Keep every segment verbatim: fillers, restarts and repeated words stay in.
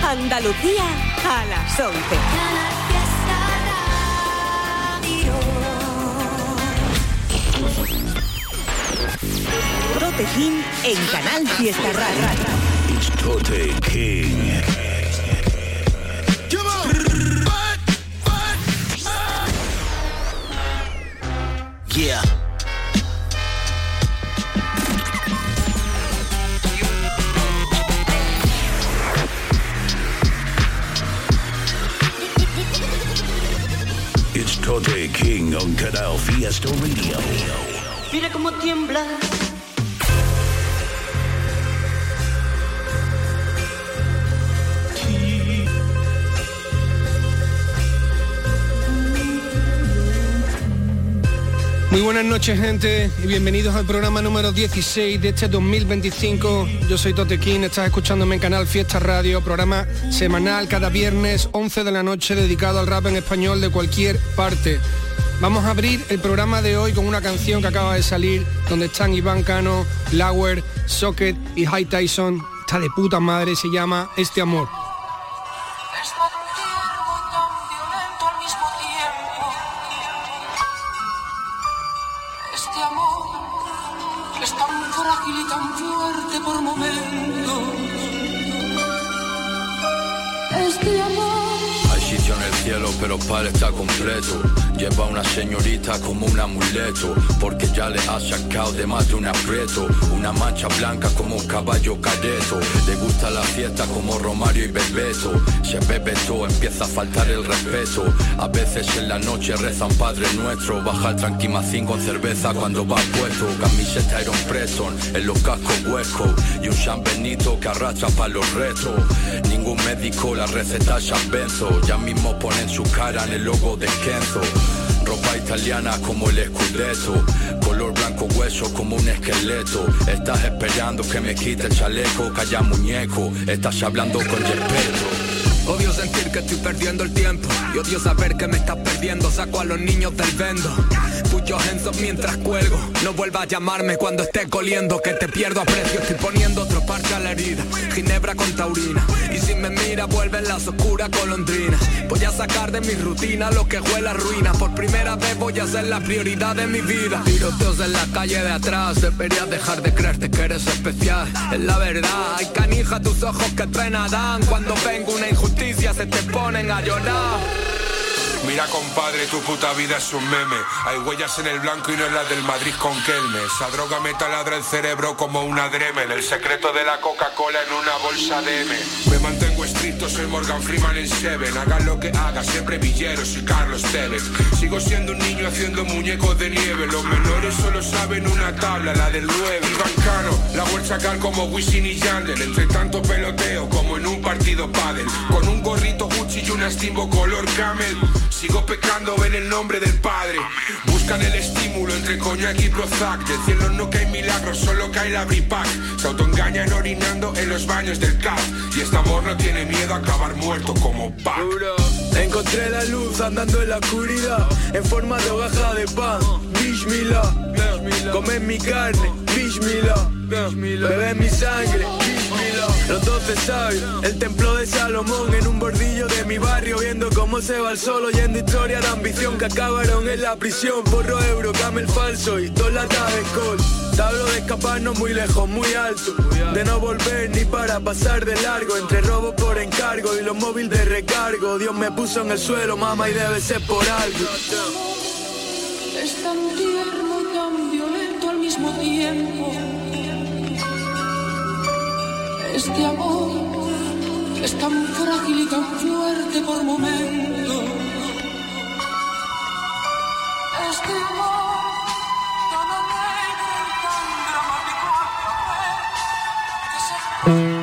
Andalucía a las once. Tote King en Canal Fiesta Radio. It's Tote King. Yeah. It's Tote King on Canal Fiesta Radio. Mira cómo tiembla. Muy buenas noches, gente, y bienvenidos al programa número dieciséis de este dos mil veinticinco. Yo soy Tote King, estás escuchándome en Canal Fiesta Radio, programa semanal cada viernes, once de la noche, dedicado al rap en español de cualquier parte. Vamos a abrir el programa de hoy con una canción que acaba de salir, donde están Iván Cano, Lauer, Socket y High Tyson. Está de puta madre, se llama Este Amor. Pero para está completo. Lleva una señorita como un amuleto, porque ya le ha sacado de más de un aprieto. Una mancha blanca como un caballo careto. Le gusta la fiesta como Romario y Bebeto. Se bebe todo, empieza a faltar el respeto. A veces en la noche reza un Padre Nuestro. Baja el tranquimacín con cerveza cuando va puesto. Camiseta Iron Preston en los cascos huecos. Y un San Benito que arrastra pa' los retos. Ningún médico la receta San Benzo. Ya mismo ponen su cara en el logo de Kenzo. Ropa italiana como el Scudetto. Color blanco hueso como un esqueleto. Estás esperando que me quite el chaleco. Calla muñeco, estás hablando con respeto. Odio sentir que estoy perdiendo el tiempo y odio saber que me estás perdiendo. Saco a los niños del vendo. Put your hands up mientras cuelgo. No vuelvas a llamarme cuando estés coliendo, que te pierdo aprecio. Estoy poniendo otro parche a la herida. Ginebra con taurina. Y si me mira vuelven las oscuras golondrinas. Voy a sacar de mi rutina lo que huele a ruina. Por primera vez voy a ser la prioridad de mi vida. Tiroteos en la calle de atrás. Deberías dejar de creerte que eres especial. Es la verdad. Ay, canija, tus ojos que pena dan. Cuando vengo una injusticia se te ponen a llorar. Mira, compadre, tu puta vida es un meme. Hay huellas en el blanco y no en las del Madrid con Kelme. Esa droga me taladra el cerebro como una Dremel. El secreto de la Coca-Cola en una bolsa de M. Me mantengo estricto, soy Morgan Freeman en Seven. Hagan lo que haga, siempre Villeros y Carlos Tevez. Sigo siendo un niño haciendo muñecos de nieve. Los menores solo saben una tabla, la del nueve. Iván Cano, la voy a sacar como Wisin y Yandel. Entre tanto peloteo como en un partido pádel. Con un gorrito Gucci y un Astimbo color camel. Sigo pecando en el nombre del Padre. Buscan el estímulo entre coñac y Prozac. Del cielo no cae milagros, solo cae la Bripac. Se autoengañan orinando en los baños del C A P. Y este amor no tiene miedo a acabar muerto como Pac. Encontré la luz andando en la oscuridad, en forma de hogaja de pan. Bishmillah, come mi carne. Bishmillah, bebe mi sangre. Los doce sabios, el templo de Salomón, en un bordillo de mi barrio, viendo cómo se va el sol, oyendo historias de ambición que acabaron en la prisión. Porro euro, camel falso y dos latas de col. Te hablo de escaparnos muy lejos, muy alto, de no volver ni para pasar de largo. Entre robos por encargo y los móviles de recargo, Dios me puso en el suelo, mamá, y debe ser por algo. Es tan tierno y tan violento al mismo tiempo. Este amor es tan frágil y tan fuerte por momentos. Este amor tan alegre y tan dramático que se...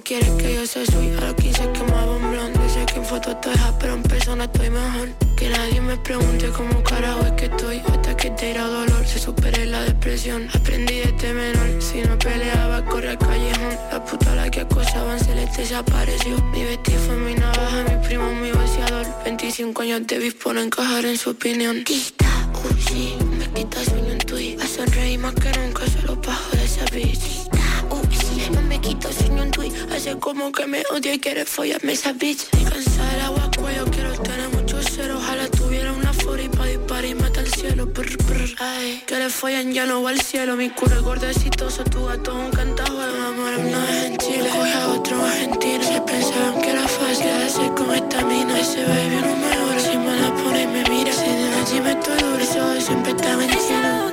quieres que yo sea suya? A los quince quemaba un blond. Dice que en fotos estoy hot, pero en persona estoy mejor. Que nadie me pregunte cómo carajo es que estoy. Hasta que te irá dolor, se supere la depresión. Aprendí desde menor, si no peleaba, corre al callejón. La puta a la que acosaban se les desapareció. Mi vestido fue mi navaja, mi primo mi vaciador. veinticinco años de bis por encajar en su opinión. Quita, uy, sí, me quita sueño en tweet. A sonreír más que nunca, solo bajo de esa bitch. Quita, uy, sí, no me quita sueño en tweet. Hace como que me odia y quiere follarme esa bitch. Estoy cansada del agua cuello, quiero tener muchos ceros. Ojalá tuviera una forty pa' disparar y mata al cielo. Brr, brr, ay, que le follan ya no va al cielo. Mi culo es gordecitoso, tu gato es un cantajuelo. Mi amor no es en Chile, coge a otro argentino. Se pensaban que era fácil hacer con esta mina. Ese baby no me ora, si me la pone y me mira. Si de noche me estoy duro, eso siempre está mentindo.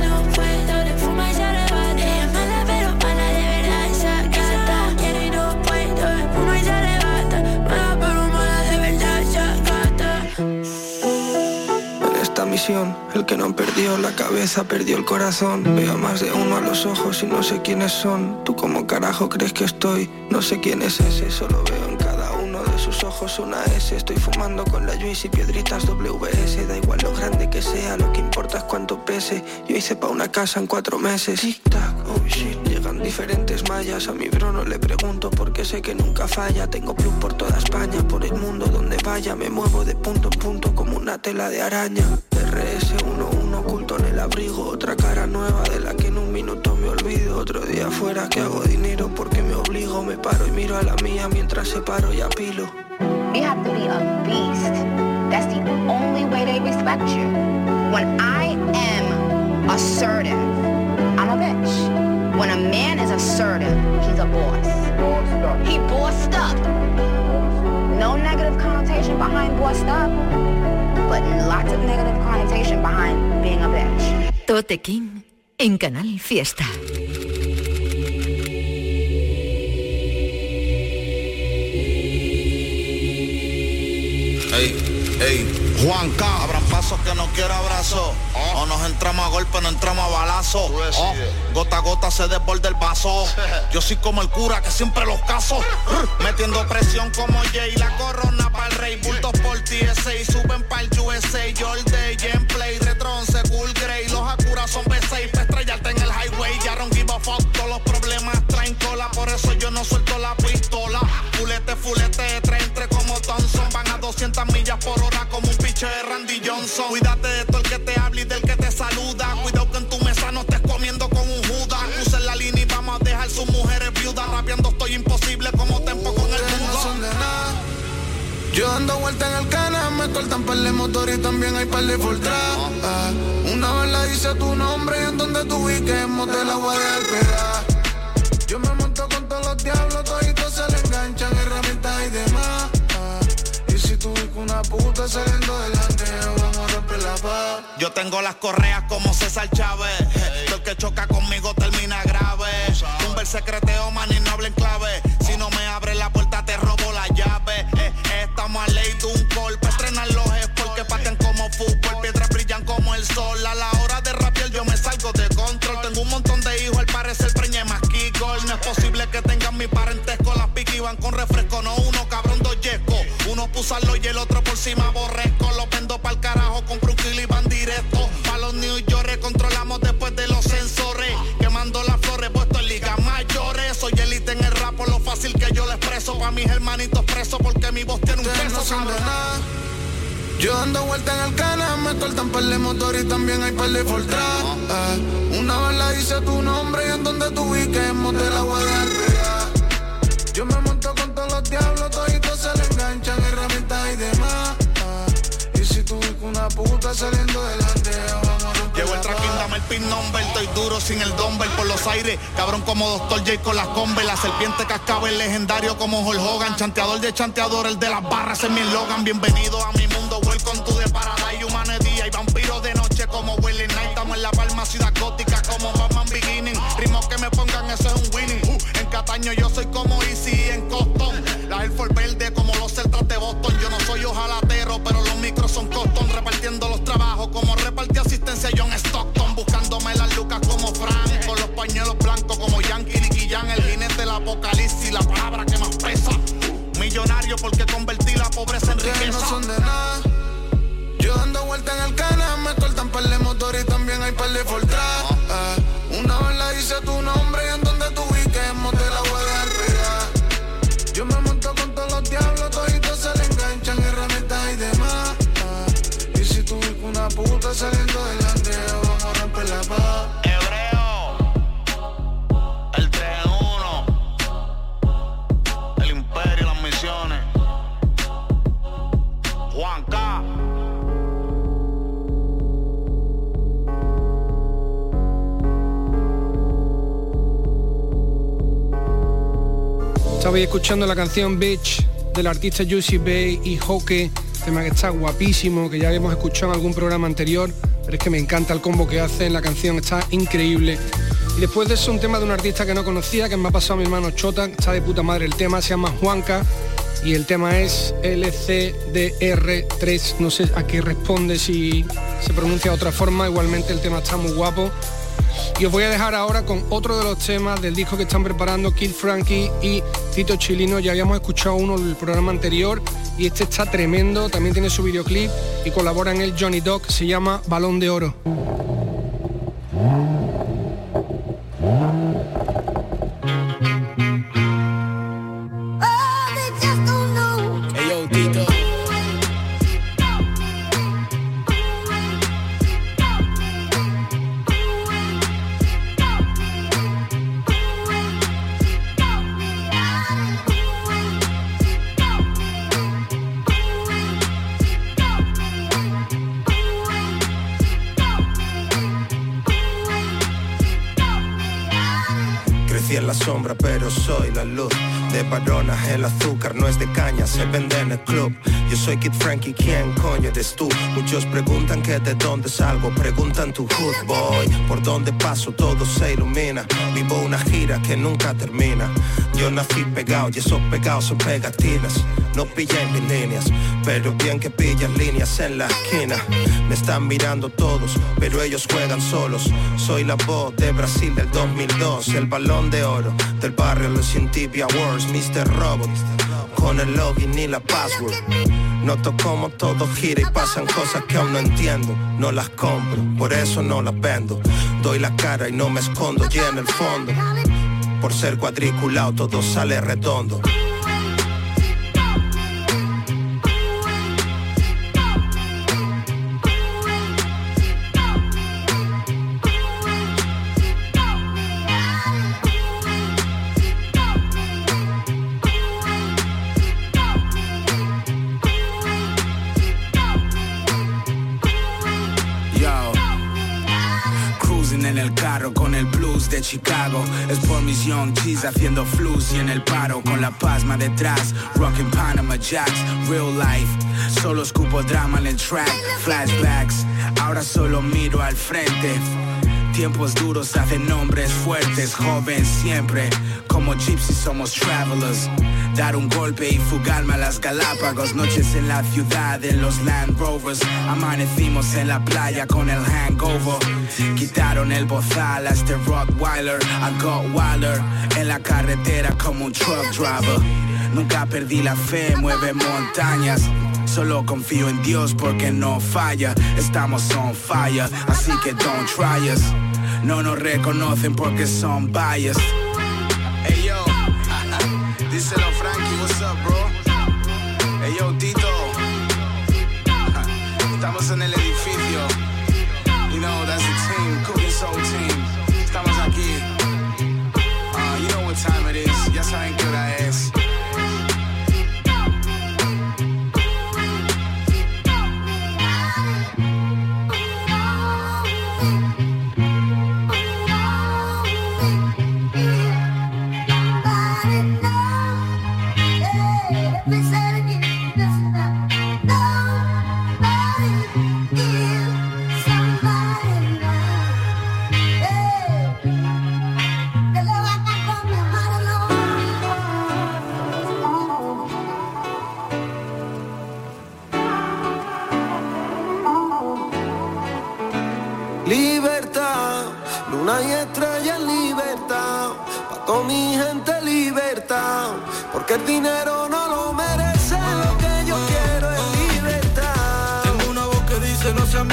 Misión. El que no perdió la cabeza perdió el corazón. Veo a más de uno a los ojos y no sé quiénes son. ¿Tú cómo carajo crees que estoy? No sé quién es ese, solo veo en cada uno de sus ojos una S. Estoy fumando con la Juice y piedritas W S. Da igual lo grande que sea, lo que importa es cuánto pese. Yo hice pa' una casa en cuatro meses. Tic-tac, oh shit, llegan diferentes mallas. A mi bro no le pregunto porque sé que nunca falla. Tengo plus por toda España, por el mundo donde vaya. Me muevo de punto en punto como una tela de araña. R S uno uno oculto en el abrigo. Otra cara nueva de la que en un minuto me olvido. Otro día fuera que hago dinero porque me obligo. Me paro y miro a la mía mientras separo y apilo. You have to be a beast. That's the only way they respect you. When I am assertive, I'm a bitch. When a man is assertive, he's a boss. He bossed up. No negative connotation behind bossed up, but lots of negative connotation behind being a bitch. Tote King en Canal Fiesta. Ey, ey, Juan K. Abran pasos que no quiero abrazo. Oh. O nos entramos a golpe, no entramos a balazo. Oh. Gota a gota se desborda el vaso. Yo soy como el cura que siempre los caso. Metiendo presión como Jay. La corona pa'l rey. Bultos por T S A. Suben pa'l U S A. All day, gameplay. Retro once, cool grey. Los Acura son B seis. Pa' estrellarte en el highway. Ya don't give a fuck. Todos los problemas traen cola. Por eso yo no suelto la pistola. Fulete, fulete. Tres entre como Thompson. Van a doscientas millas por hora como un piche de Randy Johnson. Cuídate de todo el que te hable y del que te saluda. Cuidado que en tu mesa no estés comiendo con un Judas. Crucen la línea y vamos a dejar sus mujeres viudas. Rapeando estoy imposible como Tempo con el mundo. Yo dando vuelta en el canal, me cortan par de motor y también hay par de Fortran. Ah, una bala dice tu nombre y en donde tú ubiques, motel la voy a dejar pegar. Yo me monto con todos los diablos, toditos se le enganchan, herramientas y demás. Ah, y si tú ves una puta saliendo delante, vamos a romper la paz. Yo tengo las correas como César Chávez. Hey. Todo el que choca conmigo termina grave. Un ver secreteo, man, y no habla en clave. Si no me abre la puerta, te robo la llave. Eh, estamos a ley de un golpe. Estrenan los es porque patean como fútbol. Piedras brillan como el sol. A la hora de rapear yo me salgo de control. Tengo un montón de hijos, al parecer preñé más Kiko. No es posible que tengan mi parentesco. Las pique iban con refresco, no uno, cabrón, dos yesco. Uno pusarlo y el otro por cima aborrezco. Los vendo pa'l carajo, compro un kilo y van directo. Pa' los New York controlamos después de los sensores. Quemando las flores, puesto en ligas mayores. Soy élite en el rap por lo fácil que yo lo expreso. Pa' mis hermanitos presos porque mi voz tiene un Ustedes peso, no son de cabrón. nada. Yo dando vuelta en el canal, me cortan par de motor y también hay par de Fortran. Ah, una bala dice tu nombre y en donde tú ubiques, motel la voy a dejar pegar. Yo me monto con todos los diablos, toditos se le enganchan, herramientas y demás. Ah, y si tú ves una puta saliendo delante, vamos a romper. Llegó el tracking, dame el pin number. Estoy duro sin el dumbbell por los aires. Cabrón como Doctor J con las Converse. La serpiente cascabel legendario como Hulk Hogan. Chanteador de chanteador, el de las barras es mi eslogan. Bienvenido a mi mundo, welcome to the paradise. Humanidad y vampiro de noche como Willie Knight. Estamos en la palma, ciudad gótica como Batman Beginning. Ritmos que me pongan, eso es un winning. Uh, en Cataño yo soy como Easy en Coston. La Air Force verde como los Celtas de Boston. Yo no soy ojalatero, pero los micros son Coston. Repartiendo los trabajos como repartí asistencia John Stockton. Buscándome las lucas como Frank. Con los pañuelos blancos como Yankee, Nicky Jam. El jinete del apocalipsis, la palabra que ustedes no son de nada. Yo dando vuelta en el canal, me cortan par de motor y también hay par de Fortran. Eh, una vez la dice tu nombre y en donde tú ubiquemos te la voy a dejar pegar. Yo me monto con todos los diablos, toditos se le enganchan, herramientas y demás. Eh, y si tú ves una puta saliendo del andeo, vamos a romper la paz. Juanca. Estabais escuchando la canción Bitch del artista Juicy Bay y Hoke, tema que está guapísimo, que ya habíamos escuchado en algún programa anterior, pero es que me encanta el combo que hacen, la canción está increíble. Y después de eso un tema de un artista que no conocía, que me ha pasado a mi hermano Chota, está de puta madre el tema, se llama Juanca y el tema es L C D R tres, no sé a qué responde, si se pronuncia de otra forma, igualmente el tema está muy guapo. Y os voy a dejar ahora con otro de los temas del disco que están preparando Kid Frankie y Tito Chilino. Ya habíamos escuchado uno en el programa anterior y este está tremendo, también tiene su videoclip y colabora en él Johnny Doc, se llama Balón de Oro. En la sombra pero soy la luz de Barona, el azúcar no es de caña, se vende en el club. Yo soy Kid Frankie, ¿quién coño eres tú? Muchos preguntan que de dónde salgo, preguntan tu hood boy. Por dónde paso todo se ilumina, vivo una gira que nunca termina. Yo nací pegado y esos pegados son pegatinas. No pillé mis líneas, pero bien que pillas líneas en la esquina. Me están mirando todos, pero ellos juegan solos. Soy la voz de Brasil del dos mil dos, el balón de oro del barrio, los M T V Awards, mister Robot, con el login y la password. Noto como todo gira y pasan cosas que aún no entiendo. No las compro, por eso no las vendo. Doy la cara y no me escondo, y en el fondo, por ser cuadriculado todo sale redondo. Con el blues de Chicago, es por mis young G's haciendo flus y en el paro con la pasma detrás, rockin' Panama Jacks, real life, solo escupo drama en el track, flashbacks, ahora solo miro al frente. Tiempos duros hacen hombres fuertes, joven siempre, como gypsies somos travelers. Dar un golpe y fugarme a las Galápagos, noches en la ciudad, en los Land Rovers. Amanecimos en la playa con el hangover. Quitaron el bozal a este Rottweiler, I got Wilder. En la carretera como un truck driver. Nunca perdí la fe, mueve montañas. Solo confío en Dios porque no falla. Estamos on fire, así que don't try us. No nos reconocen porque son biased. Hey yo, díselo Frankie, what's up bro? Hey yo Tito, estamos en el edificio. You know that's the team, Cooking Soul Team. Estamos aquí. Uh, you know what time it is, ya saben qué hora es. Libertad, luna y estrella en libertad, pa' toda mi gente libertad, porque el dinero no lo merece, lo que yo quiero es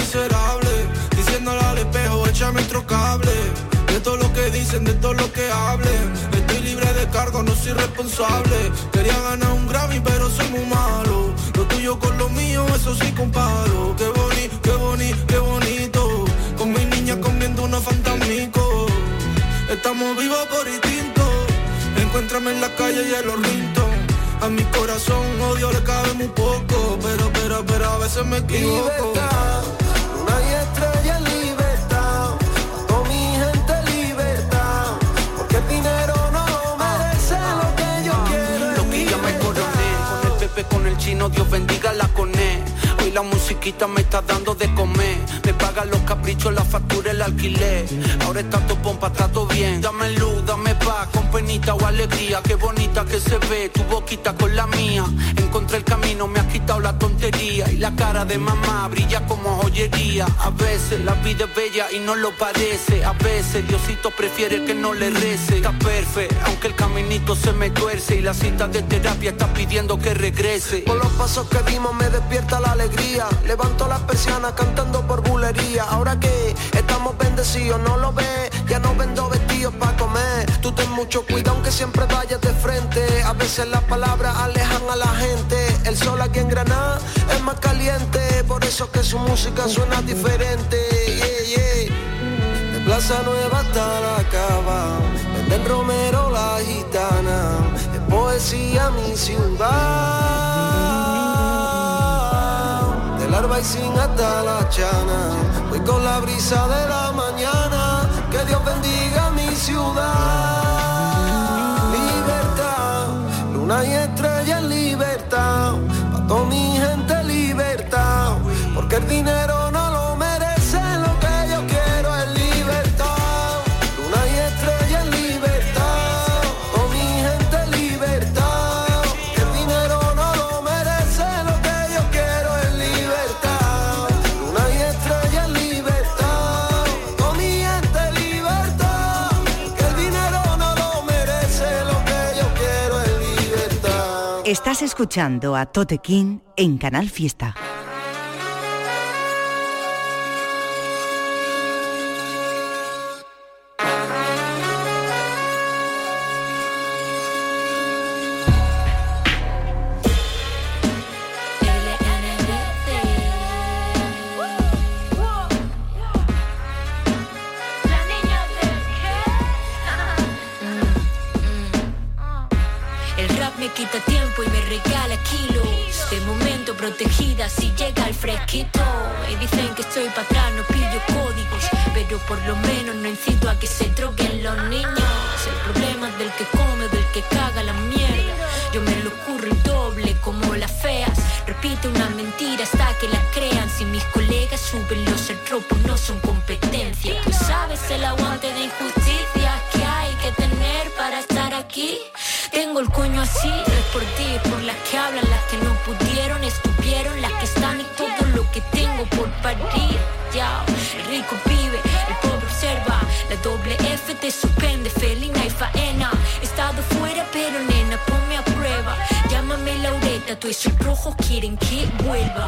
miserable, diciéndole al espejo, échame otro cable. De todo lo que dicen, de todo lo que hablen, estoy libre de cargo, no soy responsable. Quería ganar un Grammy, pero soy muy malo. Lo tuyo con lo mío, eso sí comparo. Qué bonito, qué bonito, qué bonito. Con mi niña comiendo unos fantasmicos. Estamos vivos por instinto. Encuéntrame en la calle y en los Rington. A mi corazón odio le cabe muy poco, pero, pero, pero a veces me equivoco. Libertad, luna y estrella en libertad, con mi gente libertad, porque el dinero no merece lo que yo quiero. Lo que ya me coroné, con el Pepe, con el Chino, Dios bendiga la coné. Hoy la musiquita me está dando de comer. Me pagan los caprichos, la factura, el alquiler. Ahora está todo pompa, está todo bien. Dame luz, dame paz, con penita o alegría. Qué bonita que se ve tu boquita con la mía. Encontré el camino, me has quitado la tontería. Y la cara de mamá brilla como joyería. A veces la vida es bella y no lo parece. A veces Diosito prefiere que no le rece. Está perfecto, aunque el caminito se me tuerce. Y la cita de terapia está pidiendo que regrese. Por los pasos que dimos me despierta la alegría. Levanto las persianas cantando por bulería. Ahora que estamos bendecidos, no lo ves. Ya no vendo vestidos pa' comer. Tú ten mucho cuidado aunque siempre vayas de frente. A veces las palabras alejan a la gente. El sol aquí en Granada es más caliente. Por eso que su música suena diferente. Yeah, yeah. De Plaza Nueva hasta la Cava, venden romero la gitana. Es poesía mi ciudad. Larvaicín hasta la Chana, voy con la brisa de la mañana, que Dios bendiga mi ciudad. Libertad, luna y estrella en libertad, pa' toda mi gente libertad, porque el dinero no lo merece, lo que yo quiero es libertad. Luna y estrella en libertad, pa' mi gente libertad, que el dinero no lo merece, lo que yo quiero es libertad. Luna y estrella en libertad, con mi gente libertad, que el dinero no lo merece, lo que yo quiero es libertad. Estás escuchando a Tote King en Canal Fiesta. Quita tiempo y me regala kilos. De momento protegida si llega el fresquito. Y dicen que estoy para atrás, no pillo códigos, pero por lo menos no incito a que se droguen los niños. El problema es del que come, del que caga la mierda. Yo me lo curro el doble como las feas. Repite una mentira hasta que la crean. Si mis colegas suben los tropos no son competencia. Tú sabes el aguante de injusticia que hay que tener para estar aquí. Tengo el coño así, es por ti, por las que hablan, las que no pudieron, estuvieron, las que están y todo lo que tengo por parir. Ya, el rico vive, el pobre observa, la doble F te suspende, felina y faena. He estado fuera pero nena, ponme a prueba. Llámame Laureta, tú esos rojos quieren que vuelva.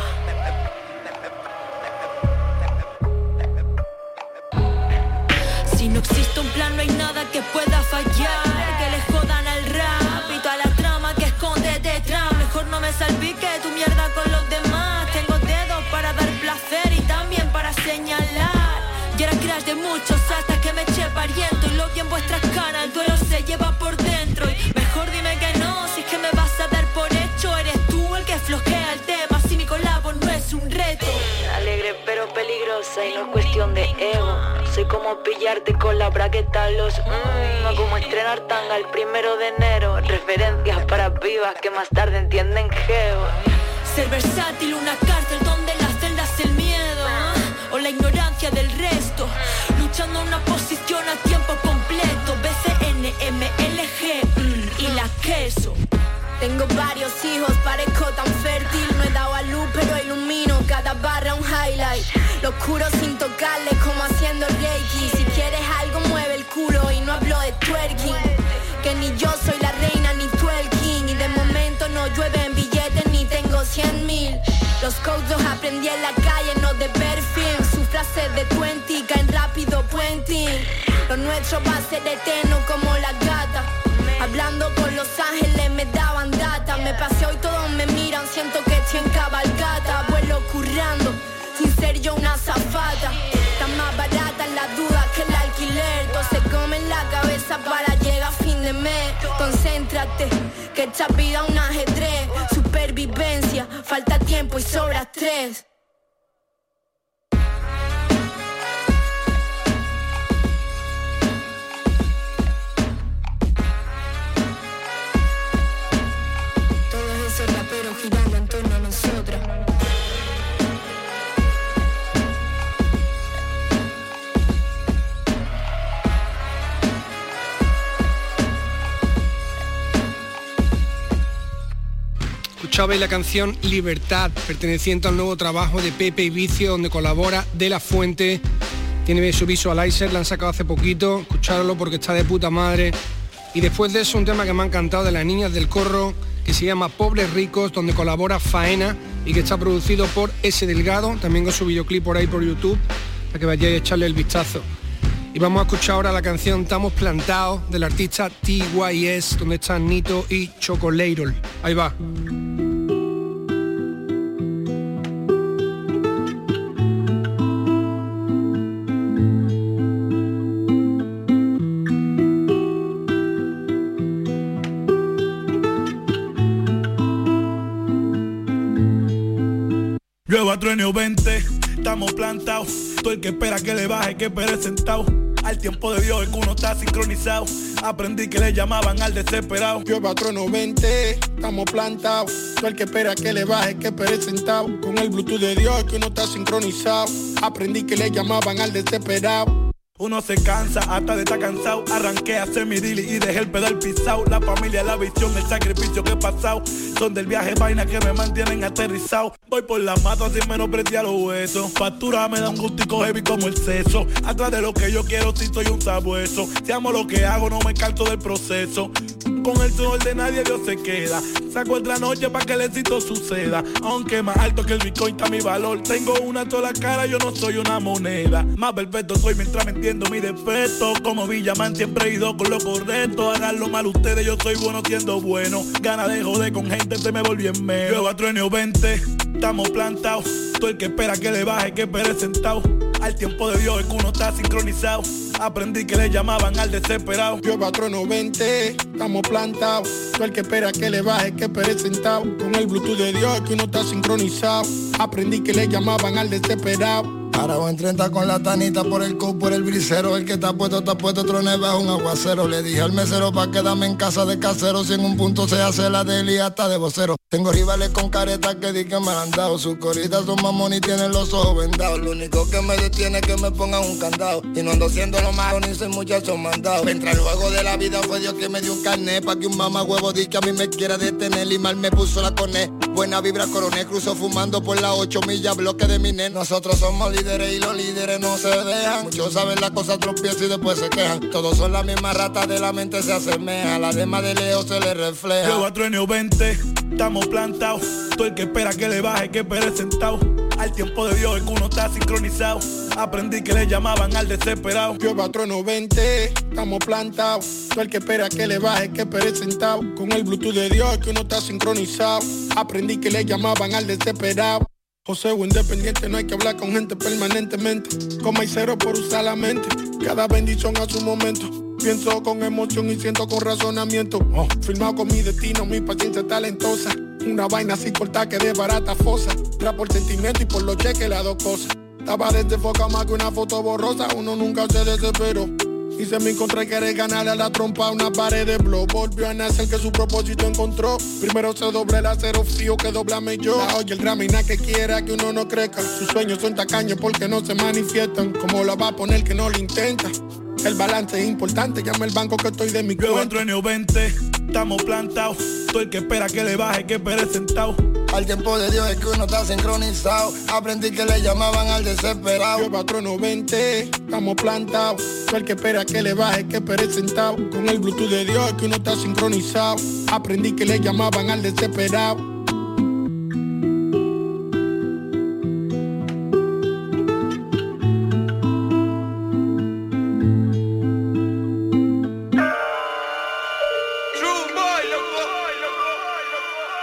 Si no existe un plan no hay nada que pueda fallar. Que les jodan al rap y toda la trama que esconde detrás. Mejor no me salpique tu mierda con los demás. Tengo dedos para dar placer y también para señalar. Y era crash de muchos hasta que me eché pariento. Y lo vi en vuestras caras, el duelo se lleva por dentro. Y mejor dime que no, si es que me vas a dar por hecho. Eres tú el que flojea el tema, si mi colabo no es un reto. Alegre pero peligrosa y no es cuestión de ego. Soy como pillarte con la bragueta los mmm, o como estrenar tanga el primero de enero. Referencias para pibas que más tarde entienden geo. Ser versátil, una cárcel donde las celdas el miedo, ¿eh? O la ignorancia del resto. Luchando en una posición a tiempo completo. B C N, M L G mm, y la queso. Tengo varios hijos, parezco tan fértil. No he dado a luz pero ilumino cada barra un highlight. Lo oscuro sin tocarle como haciendo reiki. Si quieres algo mueve el culo y no hablo de twerking. Que ni yo soy la reina ni tú el king. Y de momento no llueve en billetes ni tengo cien mil. Los codes los aprendí en la calle, no de ver film. Sus frases de twenty caen rápido puenting. Lo nuestro va a ser eterno como la gata. Hablando con los ángeles me daban data. Me pasé hoy, todos me miran, siento que estoy en cabalgata. Vuelo currando, sin ser yo una azafata. Está más barata la duda que el alquiler. Todo se come en la cabeza para llegar a fin de mes. Concéntrate, que esta vida es un ajedrez. Supervivencia, falta tiempo y sobra estrés. Todos esos raperos girando en torno a nosotros. Escuchabais la canción Libertad, perteneciente al nuevo trabajo de Pepe y Vicio, donde colabora De La Fuente. Tiene su visualizer, la han sacado hace poquito, escuchadlo porque está de puta madre. Y después de eso un tema que me ha encantado de las Niñas del Corro, que se llama Pobres Ricos, donde colabora Faena y que está producido por S. Delgado, también con su videoclip por ahí por YouTube, para que vayáis a echarle el vistazo. Y vamos a escuchar ahora la canción Estamos Plantados, del artista T Y S, donde están Nito y Chocolatol. Ahí va. Llueva, truene o veinte, estamos plantados. Todo el que espera que le baje, que espere sentado. Al tiempo de Dios el que uno está sincronizado. Aprendí que le llamaban al desesperado. Llueva, trueno, veinte, estamos plantados. Todo el que espera que le baje, que espere sentado. Con el Bluetooth de Dios el que uno está sincronizado. Aprendí que le llamaban al desesperado. Uno se cansa hasta de estar cansado. Arranqué a hacer mi daily y dejé el pedal pisado. La familia, la visión, el sacrificio que he pasado. Son del viaje vaina que me mantienen aterrizado. Voy por la mata sin menospreciar los huesos. Factura me da un gustico heavy como el seso. Atrás de lo que yo quiero si soy un sabueso. Si amo lo que hago no me canso del proceso. Con el sudor de nadie Dios se queda. Saco otra noche para que el éxito suceda. Aunque más alto que el Bitcoin está mi valor. Tengo una sola cara, yo no soy una moneda. Más perfecto soy mientras me entiendo mi defecto. Como Villaman siempre he ido con lo correcto. Hagan lo mal ustedes, yo soy bueno siendo bueno. Gana de joder con gente, se me volvió en medio. Llueva, truene o veinte, estamos plantados. Todo el que espera que le baje, que espere sentado. Al tiempo de Dios el que uno está sincronizado. Aprendí que le llamaban al desesperado. Llueva, trueno, veinte, estamos plantados. Todo el que espera que le baje, que espere sentado. Con el Bluetooth de Dios el que uno está sincronizado. Aprendí que le llamaban al desesperado. Parado en treinta con la tanita por el cu, por el brisero. El que está puesto, está puesto, trone bajo un aguacero. Le dije al mesero pa' quedarme en casa de casero. Si en un punto se hace la deli hasta de vocero. Tengo rivales con caretas que di que me han dado. Sus coritas son mamón y tienen los ojos vendados. Lo único que me detiene es que me pongan un candado. Y no ando siendo lo malo ni soy muchacho mandado. Mientras el juego de la vida fue Dios que me dio un carnet. Pa' que un mamá huevo di que a mí me quiera detener. Y mal me puso la coné. Buena vibra coroné, cruzo fumando por las ocho millas, bloque de mi nen. Nosotros somos líderes y los líderes no se dejan. Muchos saben las cosas, tropiezan y después se quejan. Todos son la misma rata, de la mente se asemeja. La demás de lejos se le refleja. Llueva, truene o veinte, estamos plantados. Todo el que espera que le baje, que espere sentado. Al tiempo de Dios el que uno está sincronizado. Aprendí que le llamaban al desesperado. Llueva, trueno, veinte, estamos plantados. Todo el que espera que le baje, que espere sentado. Con el Bluetooth de Dios el que uno está sincronizado. Aprendí que le llamaban al desesperado. José o independiente, no hay que hablar con gente permanentemente. Como hay cero por usar la mente. Cada bendición a su momento. Pienso con emoción y siento con razonamiento. Oh, firmado con mi destino, mi paciencia talentosa. Una vaina así corta que de barata fosa. Tra por sentimiento y por los cheques las dos cosas. Estaba desde foca más que una foto borrosa. Uno nunca se desesperó. Y se me encontré querer ganar a la trompa una pared de blog. Volvió a nacer que su propósito encontró. Primero se doble el acero fío que doblame yo. La oye el drama y nada que quiera que uno no crezca. Sus sueños son tacaños porque no se manifiestan. Como la va a poner que no lo intenta. El balance es importante, llama el banco que estoy de mi Llueva, cuenta. truene o veinte, estamos plantados. Todo el que espera que le baje, que espere sentado. Al tiempo de Dios es que uno está sincronizado. Aprendí que le llamaban al desesperado. Llueva, trueno, veinte, estamos plantados. Todo el que espera que le baje, que espere sentado. Con el Bluetooth de Dios es que uno está sincronizado. Aprendí que le llamaban al desesperado.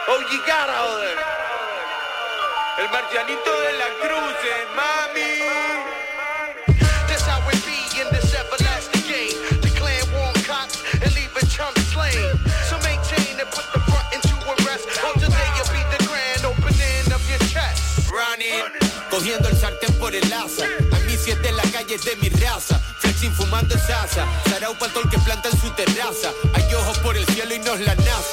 Oh, you got all that. El marcianito de la cruz, eh, mami. That's how it be in this everlasting game. Declare war cops and leave a chump slain. So maintain and put the front into arrest. Or today you'll be the grand opening of your chest. Running. Cogiendo el sartén por el asa. A mí si es de la calle es de mi raza. Flexing fumando sasa. Sarau pa'l tol que planta en su terraza. Hay ojos por el cielo y nos la NASA.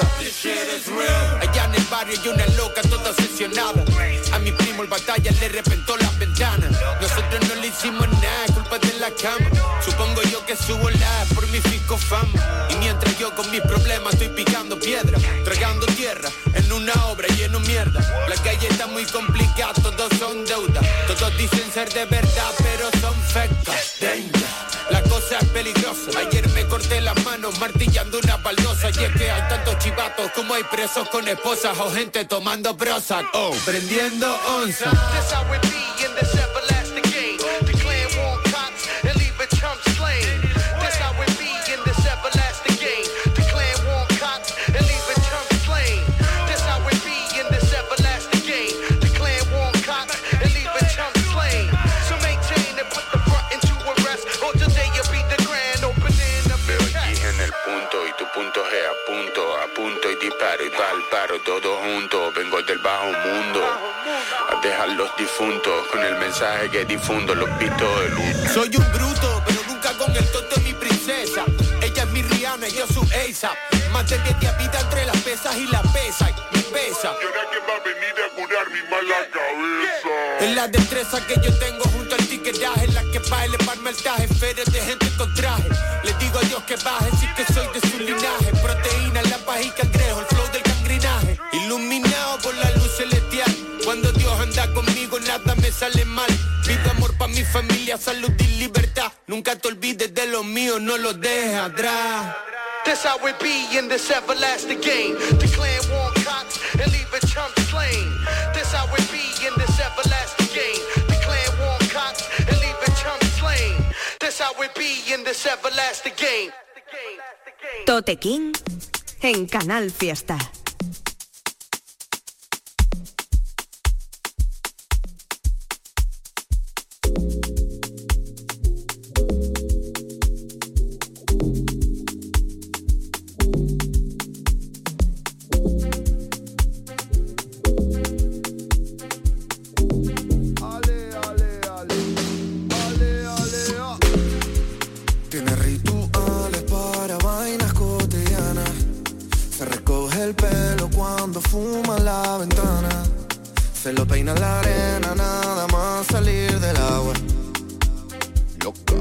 Allá en el barrio hay una loca toda obsesionada. A mi primo el batalla le reventó las ventanas. Nosotros no le hicimos nada, culpa de la cama. Supongo yo que subo la por mi fisco fama. Y mientras yo con mis problemas estoy picando piedra, tragando tierra en una obra lleno mierda. La calle está muy complicada, todos son deuda. Todos dicen ser de verdad, pero son fecas. La cosa es peligrosa. Ayer me corté las manos martillando una baldosa. Y es que hay tantos chivatos como hay presos con esposas o gente tomando Prozac. Oh, prendiendo onza. That's how it be in this everlasting game. Declare war cops and leave a chump slain. That's how it be in this everlasting game. Declare war cops and leave a chump slain. That's how it be in this everlasting game. Declare war cops and leave a chump slain. So maintain and put the front into arrest. Or today you'll be the grand opening of your chest. En el punto y tu punto G a punto, a punto y disparo y pa'l paro todo junto. Vengo del bajo mundo a dejar los difuntos con el mensaje que difundo, los pitos de luz. Soy un bruto, pero nunca con el tonto de mi princesa. Ella es mi Rihanna y yo su A$AP. Más de diez días vida entre las pesas y la pesa y mi pesa. ¿Y ahora quién va a venir a curar mi mala cabeza? Es la destreza que yo tengo junto al tiquetaje, en la que va a elevarme el taje, feres de gente con traje. Le digo a Dios que baje, sí que soy de su linaje. Proteína, la paja y cangrejo, el flow del cangrinaje. Iluminado por la luz celestial. Cuando Dios anda conmigo nada me sale mal. Pido amor pa' mi familia, salud y libertad. Nunca te olvides de lo mío, no lo dejes atrás. That's how it be in this everlasting game. Declare war cops and leave a chump slain. That's how it be in this everlasting game. Declare war cops and leave a chump slain. That's how it be in this everlasting game. Tote King en Canal Fiesta. Fuma la ventana, se lo peina en la arena, nada más salir del agua. Loca.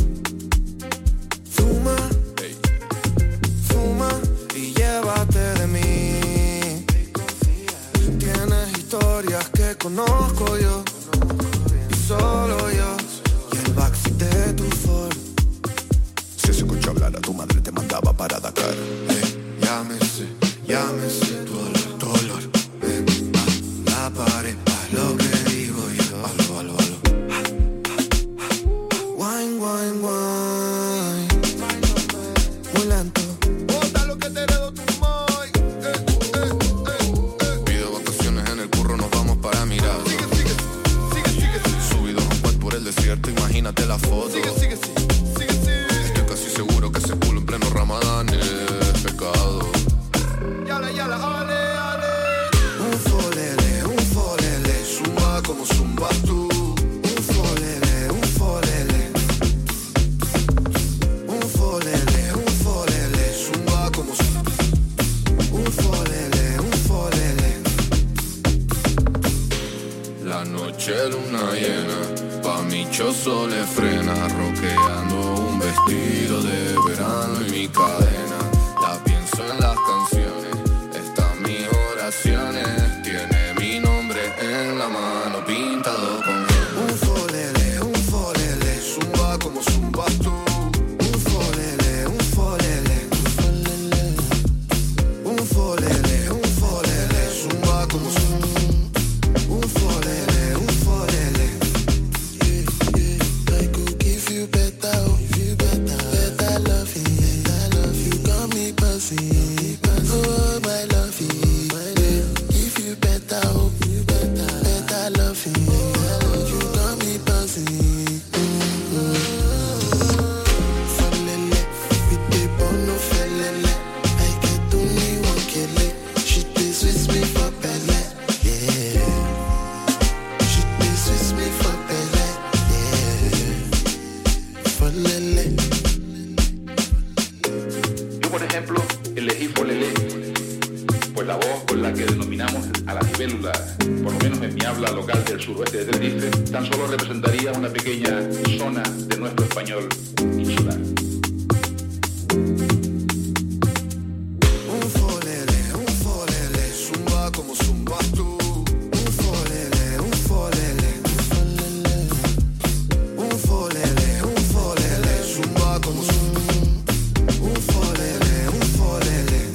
Fuma, hey. Fuma y llévate de mí. Tienes historias que conozco yo y solo yo. Y el backseat de tu Ford. Si se escucha hablar a tu madre te mandaba para Dakar. Hey, llámese, llámese tu olor. La pared, haz lo que digo yo. Aló, aló, aló. Wine, wine, wine. Muy lento. Bota lo que te heredo tu boy. Eh, eh, eh, eh. Pido vacaciones en el curro, nos vamos para mirar. Sigue, sigue, sigue, sigue, sigue. Subido a un cual por el desierto, imagínate la foto. Sigue, sigue, sigue, sigue, sigue. Estoy casi seguro que ese culo en pleno Ramadán es pecado. Yala, yala, ale, ale. Un folele, un folele. Zumba como zumba tú. Un folele, un folele. Un folele, un folele. Zumba como zumba. Un folele, un folele. La noche luna llena, pa' mi chozo le frena. Roqueando un vestido de verano y mi cadena. La pienso en las canciones, están mis oraciones. Tiene mi nombre en la mano pintado con un folele, un folele. Zumba como zumba tú. Un folele, un folele. Un folele, un folele. Zumba como zumba. Un folele, un folele. Yeah, yeah. I could give you better, you better, better loving, better love. You got me passing, oh my loving, my love. llamamos a la libélula, por lo menos en mi habla local del suroeste de Tenerife, tan solo representaría una pequeña zona de nuestro español insular. Un folele, un folele, zumba como zumbas tú. Un folele, un folele, un folele, un folele, zumba como zumba. Un folele, un folele.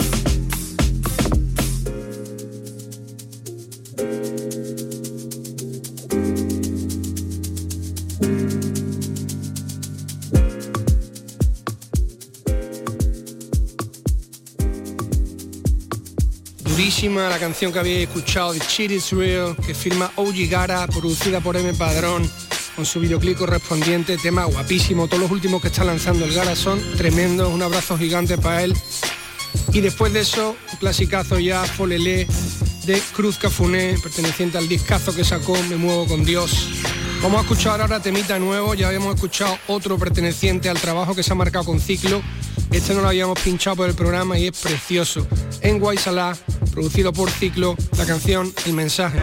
Durísima la canción que habéis escuchado de Shit Is Real, que firma O G Gara, producida por M Padrón, con su videoclip correspondiente, tema guapísimo. Todos los últimos que está lanzando el Gara son tremendos, un abrazo gigante para él. Y después de eso, un clasicazo ya, Folele, de Cruz Cafuné, perteneciente al discazo que sacó Me Muevo con Dios. Vamos a escuchar ahora temita nuevo, ya habíamos escuchado otro perteneciente al trabajo que se ha marcado con Ciclo. Este no lo habíamos pinchado por el programa y es precioso. En Guaysalá, producido por Ciclo, la canción El Mensaje.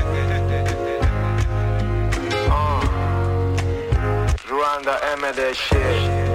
Uh, Ruanda M D shit.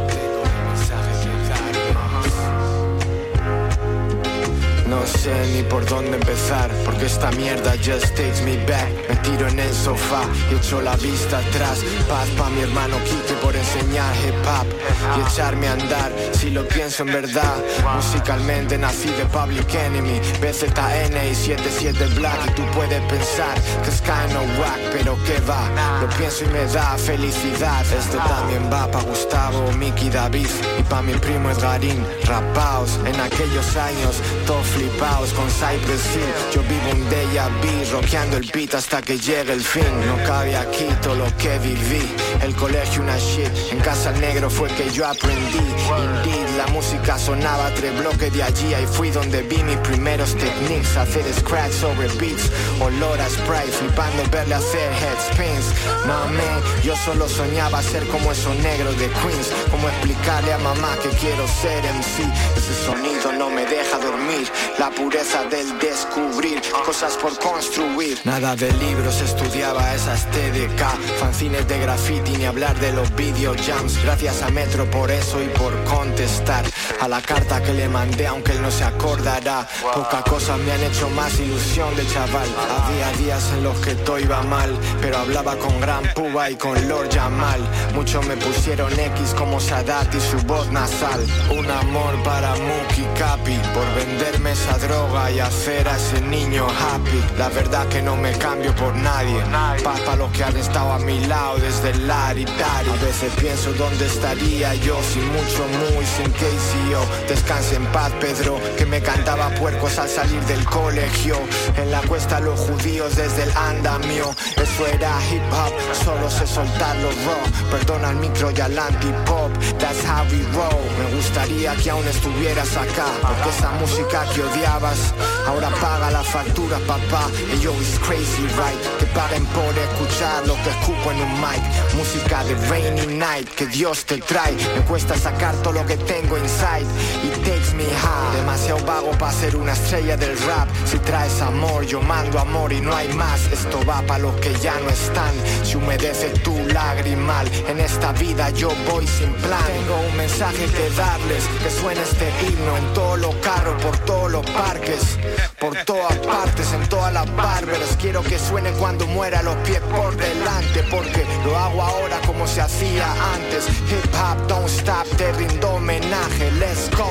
No sé ni por dónde empezar, porque esta mierda just takes me back. Me tiro en el sofá y echo la vista atrás. Paz pa' mi hermano Kike por enseñar hip hop y echarme a andar, si lo pienso en verdad. Musicalmente nací de Public Enemy, B Z N y setenta y siete Black. Y tú puedes pensar que es kinda whack, pero que va, lo pienso y me da felicidad. Esto también va pa' Gustavo, Miki, David y pa' mi primo Edgarín. Rapaos en aquellos años, todo flipaos con Cypress Hill. Yo vivo un déjà vu, rockeando el beat hasta que llegue el fin. No cabe aquí todo lo que viví. El colegio una shit, en casa el negro fue que yo aprendí. Indeed, la música sonaba tres bloques de allí. Ahí fui donde vi mis primeros techniques. Hacer scratch sobre beats, olor a Sprite, flipando verle hacer headspins. No man, yo solo soñaba ser como esos negros de Queens. Como explicarle a mamá que quiero ser M C. Ese sonido no me deja dormir. La pureza del descubrir, cosas por construir. Nada de libros, estudiaba esas T D K, fanzines de graffiti, ni hablar de los video jams. Gracias a Metro por eso y por contestar a la carta que le mandé, aunque él no se acordará. Pocas cosas me han hecho más ilusión de chaval. Había días en los que todo iba mal, pero hablaba con Gran Puba y con Lord Jamal. Muchos me pusieron X como Sadat y su voz nasal. Un amor para Muki Capi, por venderme esa droga y hacer a ese niño happy. La verdad que no me cambio por nadie. Paz pa' los que han estado a mi lado desde el laritari. A veces pienso dónde estaría yo sin mucho muy, sin K C O. Descanse en paz Pedro, que me cantaba puercos al salir del colegio. En la cuesta los judíos desde el andamio. Eso era hip hop, solo sé soltar los raw. Perdona al micro y al anti-pop, that's how we roll. Me gustaría que aún estuvieras acá, porque esa música que odiabas ahora paga la factura, papá. Y yo is crazy, right? Que paguen por escuchar lo que escupo en un mic. Música de rainy night que Dios te trae. Me cuesta sacar todo lo que tengo inside. It takes me high. Demasiado vago para ser una estrella del rap. Si traes amor, yo mando amor y no hay más. Esto va pa' los que ya no están. Si humedece tu lagrimal, en esta vida yo voy sin plan. Tengo un mensaje que darles, que suene este himno en todos los carros, por todos los parques, por todas partes, en todas las bárbaras. Quiero que suene cuando muera los pies por delante, porque lo hago ahora como se hacía antes. Hip hop don't stop, te rindo homenaje, let's go.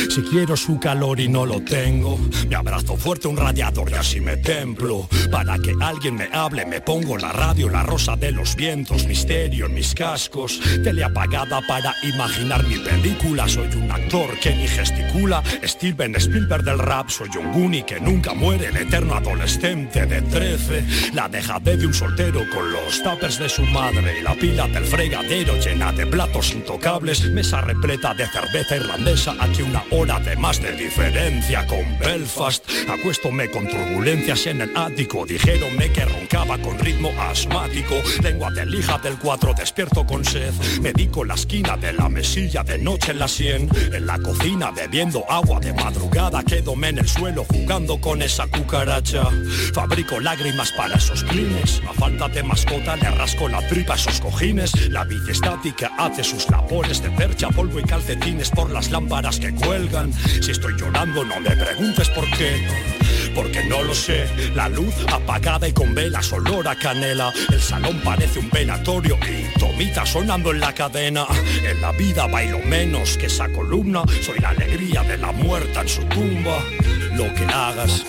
Si quiero su calor y no lo tengo, me abrazo fuerte un radiador y así me templo. Para que alguien me hable me pongo la radio, la rosa de los vientos, misterio en mis cascos, tele apagada para imaginar mi película. Soy un actor que ni gesticula, Steven Spielberg del rap. Soy un Goonie que nunca muere, el eterno adolescente de trece. La dejadez de un soltero con los tuppers de su madre y la pila del fregadero llena de platos intocables. Mesa repleta de cerveza irlandesa, aquí una hora de más de diferencia con Belfast. Acuéstome con turbulencias en el ático, dijéronme que roncaba con ritmo asmático. Lengua de lija del cuatro, despierto con sed, medico en la esquina de la mesilla, de noche en la sien. En la cocina bebiendo agua de madrugada, quédome en el suelo jugando con esa cucaracha. Fabrico lágrimas para esos clines, a falta de mascota le rasco la tripa a esos cojines. La bici estática hace sus labores de percha, polvo y calcetines por las lámparas que cuelgan. Si estoy llorando no me preguntes por qué, porque no lo sé. La luz apagada y con velas, olor a canela. El salón parece un velatorio y tomita sonando en la cadena. En la vida bailo menos que esa columna, soy la alegría de la muerta en su tumba. Lo que hagas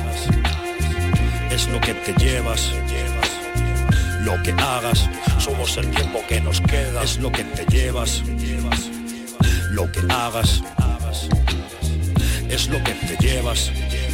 es lo que te llevas. Lo que hagas, somos el tiempo que nos queda. Es lo que te llevas. Lo que hagas es lo que te llevas.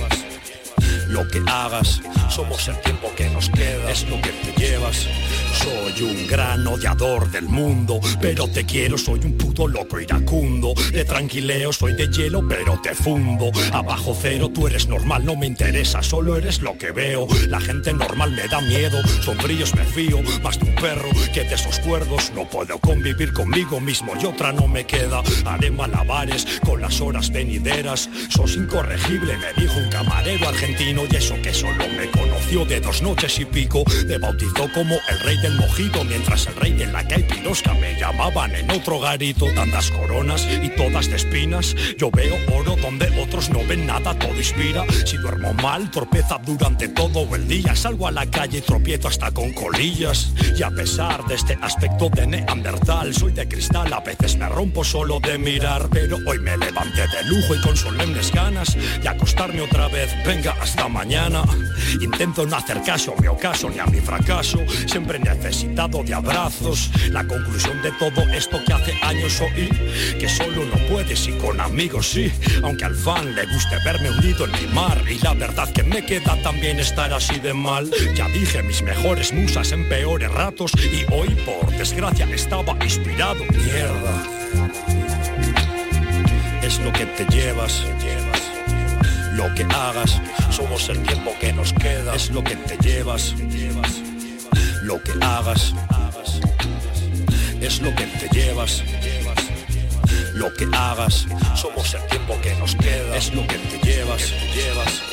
Lo que hagas, somos el tiempo que nos queda. Es lo que te llevas. Soy un gran odiador del mundo, pero te quiero, soy un puto loco iracundo. De tranquileo soy de hielo, pero te fundo. Abajo cero, tú eres normal, no me interesa, solo eres lo que veo. La gente normal me da miedo, sombríos me fío, más de un perro que de esos cuerdos. No puedo convivir conmigo mismo y otra no me queda. Haré malabares con las horas venideras. Sos incorregible, me dijo un camarero argentino, y eso que solo me conoció de dos noches y pico. Me bautizó como el rey del mojito, mientras el rey de la caipirosca me llamaban en otro garito. Tantas coronas y todas de espinas, yo veo oro donde otros no ven nada, todo inspira. Si duermo mal, tropeza durante todo el día. Salgo a la calle y tropiezo hasta con colillas. Y a pesar de este aspecto de neandertal, soy de cristal, a veces me rompo solo de mirar. Pero hoy me levanté de lujo y con solemnes ganas de acostarme otra vez, venga hasta mañana. Intento no hacer caso a mi ocaso ni a mi fracaso, siempre necesitado de abrazos. La conclusión de todo esto que hace años oí, que solo no puedes y con amigos sí. Aunque al fan le guste verme hundido en mi mar, y la verdad que me queda también estar así de mal. Ya dije mis mejores musas en peores ratos, y hoy por desgracia estaba inspirado. Mierda, es lo que te llevas. Lo que hagas, somos el tiempo que nos queda. Es lo que te llevas. Lo que hagas es lo que te llevas. Lo que hagas, somos el tiempo que nos queda. Es lo que te llevas, llevas.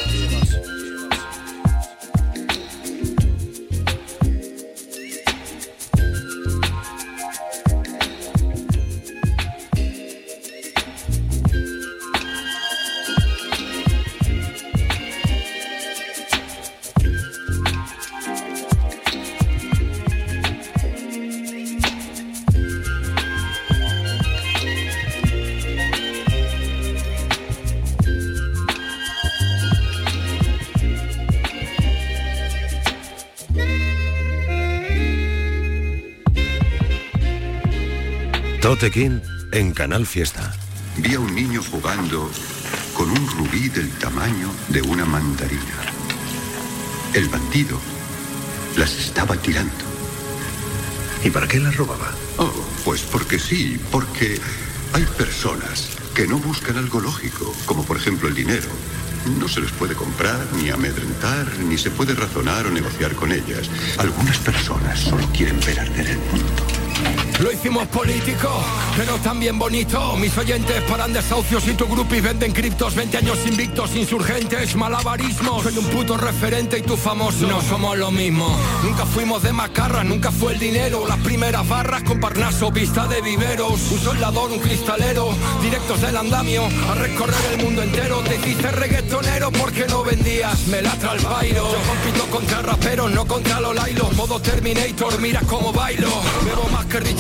Tote King en Canal Fiesta. Vi a un niño jugando con un rubí del tamaño de una mandarina. El bandido las estaba tirando. ¿Y para qué las robaba? Oh, pues porque sí, porque hay personas que no buscan algo lógico, como por ejemplo el dinero. No se les puede comprar, ni amedrentar, ni se puede razonar o negociar con ellas. Algunas personas solo quieren ver arder el mundo. Lo hicimos político, pero también bonito. Mis oyentes paran desahucios y tu groupies venden criptos. veinte años invictos, insurgentes, malabarismo. Soy un puto referente y tú famoso. No somos lo mismo. Nunca fuimos de macarras, nunca fue el dinero. Las primeras barras con Parnaso, vista de viveros. Un soldador, un cristalero, directos del andamio, a recorrer el mundo entero. Te hiciste reggaetonero porque no vendías melatra al bailo. Yo compito contra raperos, no contra los lailos. Modo Terminator, mira cómo bailo. Bebo más que Richard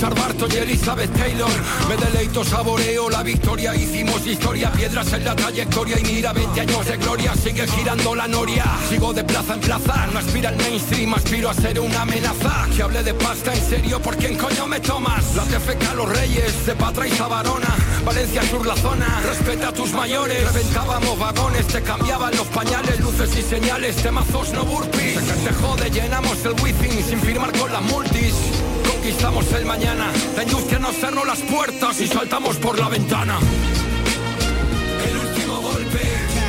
Richard Barton y Elizabeth Taylor. Me deleito, saboreo la victoria, hicimos historia, piedras en la trayectoria y mira, veinte años de gloria, sigue girando la noria. Sigo de plaza en plaza, no aspira al mainstream, aspiro a ser una amenaza. Que hable de pasta en serio, ¿por quién coño me tomas? La T F K, los Reyes, de Patra y Sabarona, Valencia Sur, la zona, respeta a tus mayores. Reventábamos vagones, te cambiaban los pañales, luces y señales, temazos no burpees. Se que te jode, llenamos el wifi sin firmar con las multis. Conquistamos el mañana, la industria nos cerró las puertas y saltamos por la ventana. El último golpe.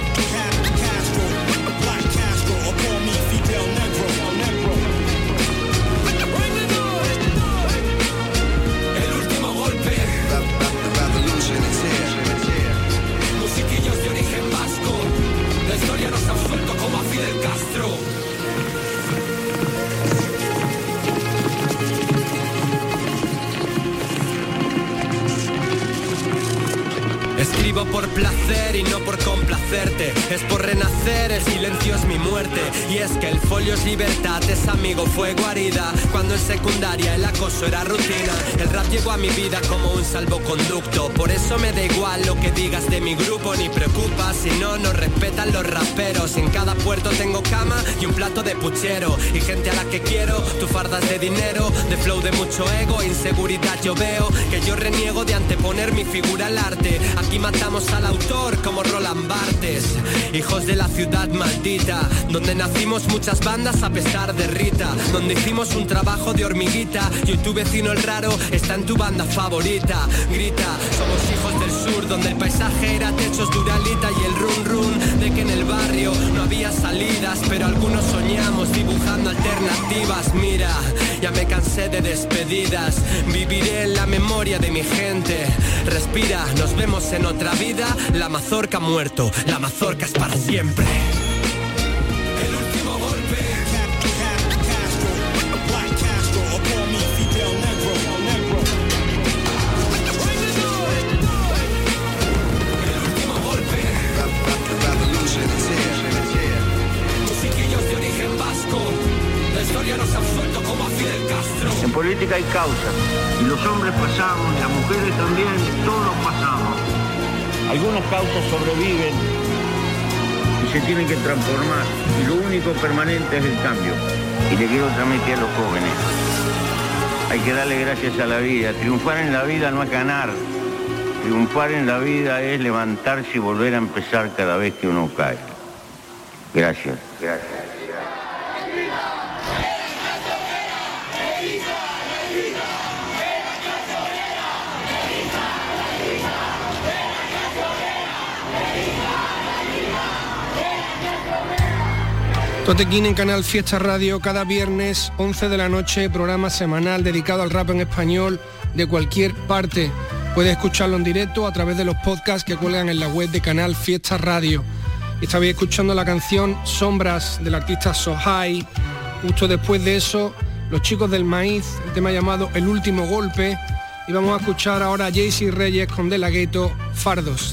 El último golpe. Musiquillos de origen vasco. La historia nos ha suelto como a Fidel Castro. Escribo por placer y no por complacerte. Es por renacer, el silencio es mi muerte. Y es que el folio es libertad, es amigo, fue guarida. Cuando en secundaria el acoso era rutina. El rap llegó a mi vida como un salvoconducto. Por eso me da igual lo que digas de mi grupo, ni preocupa si no nos respetan los raperos. En cada puerto tengo cama y un plato de puchero. Y gente a la que quiero, tu fardas de dinero, de flow de mucho ego, inseguridad yo veo. Que yo reniego de anteponer mi figura al arte. Aquí matamos al autor como Roland Barthes. Hijos de la ciudad maldita, donde nacimos muchas bandas a pesar de Rita. Donde hicimos un trabajo de hormiguita y hoy tu vecino el raro está en tu banda favorita. Grita, somos hijos del sur, donde el paisaje era techos de Uralita y el run run de que en el barrio no había salidas. Pero algunos soñamos dibujando alternativas. Mira, ya me cansé de despedidas. Viviré en la memoria de mi gente. Respira, nos vemos en otra vida. La mazorca ha muerto, la mazorca es para siempre. El último golpe. El último golpe. Musiquillos de origen vasco. La historia nos ha suelto como a Fidel Castro. En política hay causas, y los hombres pasamos, y las mujeres también, todos pasamos. Algunas causas sobreviven y se tienen que transformar, y lo único permanente es el cambio. Y le quiero transmitir a los jóvenes, hay que darle gracias a la vida. Triunfar en la vida no es ganar, triunfar en la vida es levantarse y volver a empezar cada vez que uno cae. Gracias, gracias. Tote King en Canal Fiesta Radio, cada viernes once de la noche, programa semanal dedicado al rap en español de cualquier parte. Puedes escucharlo en directo a través de los podcasts que cuelgan en la web de Canal Fiesta Radio. Y estabais escuchando la canción Sombras del artista Sohai. Justo después de eso, Los Chicos del Maíz, el tema llamado El Último Golpe. Y vamos a escuchar ahora a Jaycee Reyes con De La Ghetto, Fardos.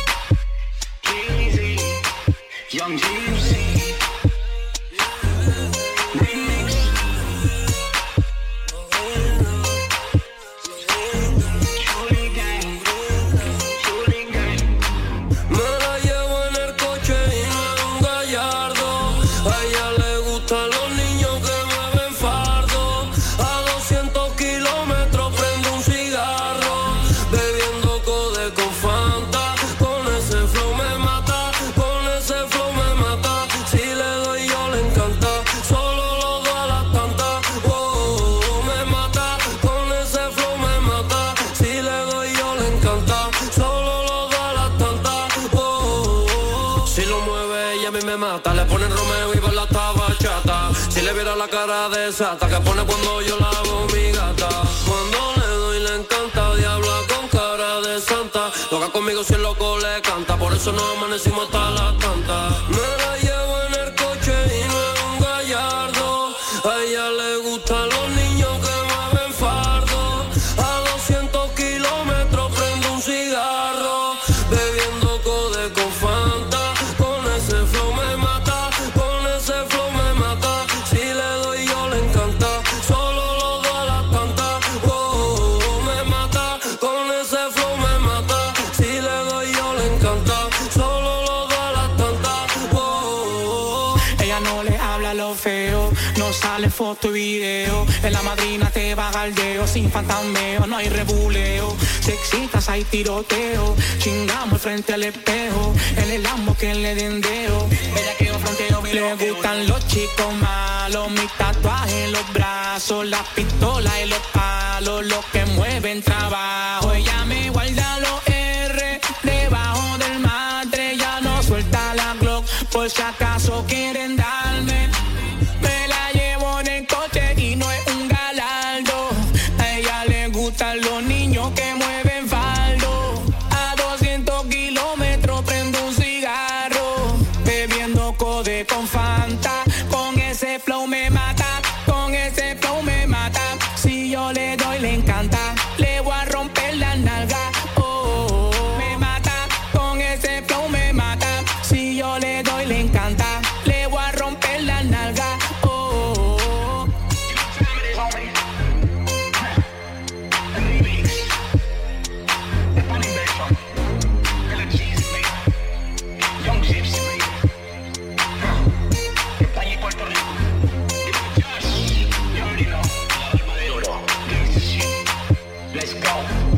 La cara de sata que pone cuando yo la hago mi gata. Cuando le doy le encanta, diabla con cara de santa. Toca conmigo si el loco le canta, por eso no amanecimos hasta las tantas. Me la llevo en el coche y no es un gallardo. A ella le gustan los niños que mueven fardo. A doscientos kilómetros prendo un cigarro, bebiendo code con Fanta. Con ese flow me mata, con ese flow me mata. Si le doy yo le encanta, solo lo doy a las tantas. Oh, oh, todo sale foto y video. En la madrina te va galdeo, sin fantasmeo, no hay rebuleo. Te excitas, hay tiroteo, chingamos frente al espejo. En el lambo que le dendeo, ella quedó fronteo. Le gustan los chicos malos, mis tatuajes en los brazos, las pistolas y los palos, los que mueven trabajo. Ella me guarda los R debajo del matre, ya no suelta la Glock por si acaso quieren darme. Me la llevo en el coche y no es un galardo. A ella le gustan los niños que mueven faldo. A doscientos kilómetros prendo un cigarro, bebiendo code con Fanta. Con ese flow me mata, con ese flow me mata. Si yo le doy le encanta, le voy a romper la nalga. Oh, oh, oh. Me mata, con ese flow me mata. Si yo le doy le encanta, le voy a romper la nalga. Oh, oh, oh. Let's go.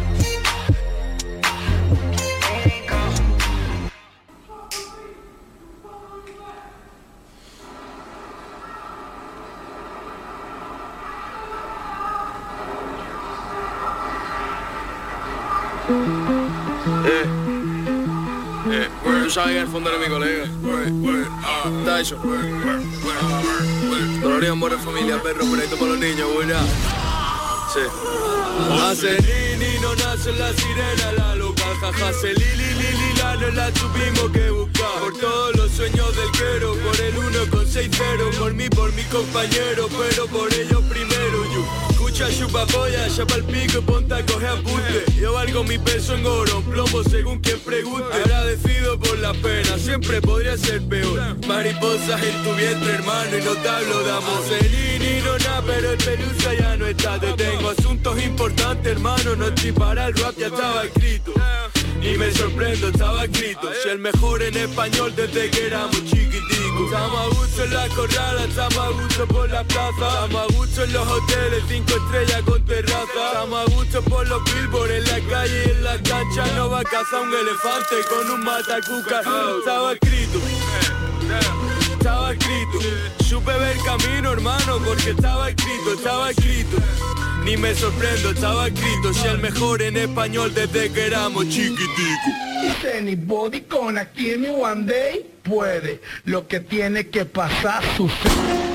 Eh, eh, tú sabes que el fondo era mi colega Tyson. Dolor y amor en familia, perro, proyecto para los niños, buena. Sí. Hace ni no nace la sirena, la loca, jaja, se li, li, li, li, la no la tuvimos que buscar. Por todos los sueños del quero, por el uno con seis cero, por mí, por mi compañero, pero por ellos primero, yo. Escucha, chupa polla, chapa el pico y ponte a coger apunte. Yo valgo mi peso en oro, plomo según quien pregunte. Agradecido por la pena, siempre podría ser peor. Mariposas en tu vientre, hermano, y no te hablo de amor. Ni no nada, pero el pelusa ya no está. Te tengo asuntos importantes, hermano, no estoy para el rap, ya estaba escrito. Y me sorprendo, estaba escrito. Si el mejor en español desde que éramos chiquiticos. Estamos a gusto en la corrala, estamos a gusto por la plaza. Estamos a gusto en los hoteles, cinco estrellas con terraza. Estamos a gusto por los billboards, en la calle y en la cancha. No va a cazar un elefante con un matacuca. Estaba escrito, estaba escrito. Supe ver camino, hermano, porque estaba escrito, estaba escrito. Ni me sorprendo, estaba escrito. Si el mejor en español desde que éramos chiquiticos. If anybody gonna kill me one day, puede. Lo que tiene que pasar sucede.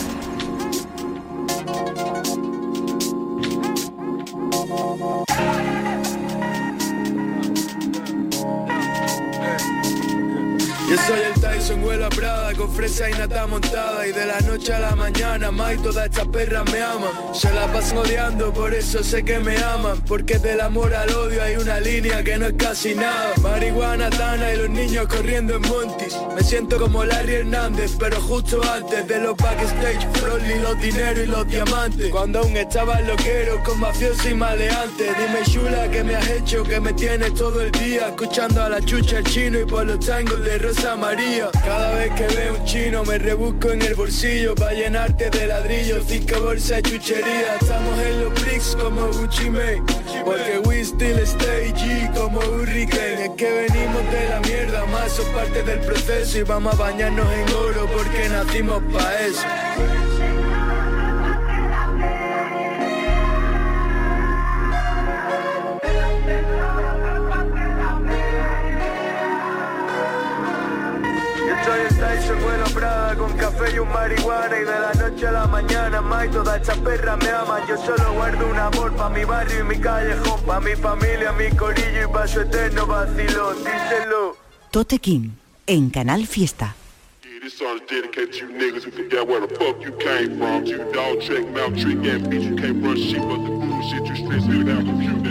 Yo soy el Tyson, huelo a Prada, con fresa y nata montada. Y de la noche a la mañana, más todas estas perras me aman. Se la pasan odiando, por eso sé que me aman. Porque del amor al odio hay una línea que no es casi nada. Marihuana, tana y los niños corriendo en Montis. Me siento como Larry Hernández, pero justo antes de los backstage, Frolly, los dineros y los diamantes. Cuando aún estaba loquero con mafioso y maleante. Dime chula, ¿qué me has hecho? Que me tienes todo el día escuchando a la chucha el chino y por los tangos de Rosa María. Cada vez que veo un chino me rebusco en el bolsillo pa' llenarte de ladrillos, cinco bolsas de chuchería. Estamos en los bricks como Gucci Mane, porque we still stay G como Hurricane. Es que venimos de la mierda, más son parte del proceso. Y vamos a bañarnos en oro porque nacimos pa' eso. Soy el Tyson, huelo a Prada, con café y un marihuana. Y de la noche a la mañana, más todas estas perras me aman. Yo solo guardo un amor pa' mi barrio y mi callejón, pa' mi familia, mi corillo y pa' su eterno vacilón. Díselo. Tote King, en Canal Fiesta. This song is dedicated to you niggas who forgot where the fuck you came from. You dog trick, mouth trick, and bitch, you can't run shit but the bullshit. You stress me without computer.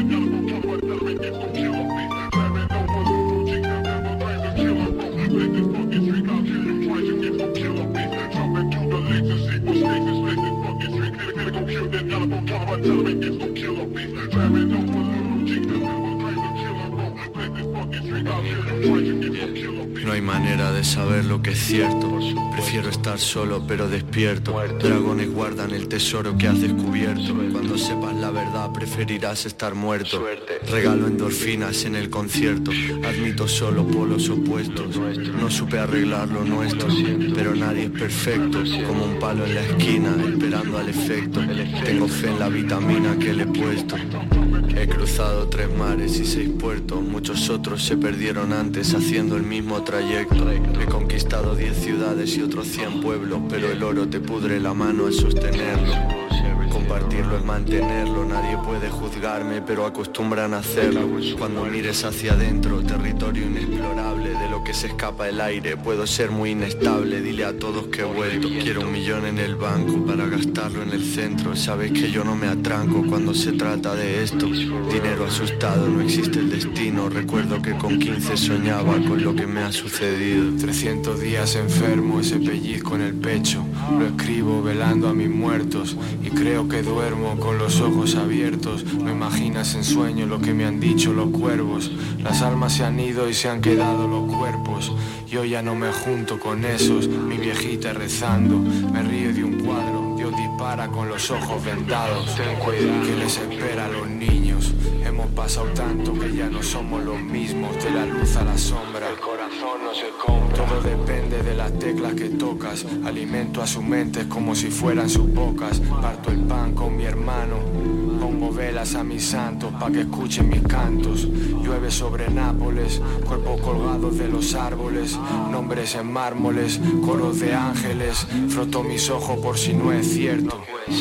No hay manera de saber lo que es cierto, Prefiero estar solo pero despierto. Dragones guardan el tesoro que has descubierto. Cuando sepas la verdad preferirás estar muerto. Regalo endorfinas en el concierto. Admito solo polos opuestos. No supe arreglar lo nuestro, pero nadie es perfecto. Como un palo en la esquina esperando al efecto. Tengo fe en la vitamina que le he puesto. He cruzado tres mares y seis puertos. Muchos otros se perdieron antes haciendo el mismo trayecto. He conquistado diez ciudades y otros cien pueblos, pero el oro te pudre la mano al sostenerlo. Compartirlo es mantenerlo. Nadie puede juzgarme, pero acostumbran a hacerlo. Cuando mires hacia adentro, territorio inexplorable. De lo que se escapa el aire, puedo ser muy inestable. Dile a todos que he vuelto. Quiero un millón en el banco para gastarlo en el centro. Sabes que yo no me atranco cuando se trata de esto. Dinero asustado, no existe el destino. Recuerdo que con quince soñaba con lo que me ha sucedido. trescientos días enfermo, ese pellizco en el pecho. Lo escribo velando a mis muertos. Y creo que duermo con los ojos abiertos. No imaginas en sueño lo que me han dicho los cuervos. Las almas se han ido y se han quedado los cuerpos. Yo ya no me junto con esos. Mi viejita rezando, me río de un cuadro. Dios dispara con los ojos vendados. Ten cuidado, que les espera a los niños. Hemos pasado tanto que ya no somos los mismos. De la luz a la sombra, el corazón no se compra. Todo depende de las teclas que tocas. Alimento a su mente como si fueran sus bocas. Parto el pan con mi hermano. Pongo velas a mis santos pa' que escuchen mis cantos. Llueve sobre Nápoles, cuerpos colgados de los árboles. Nombres en mármoles, coros de ángeles. Froto mis ojos por si no es cierto.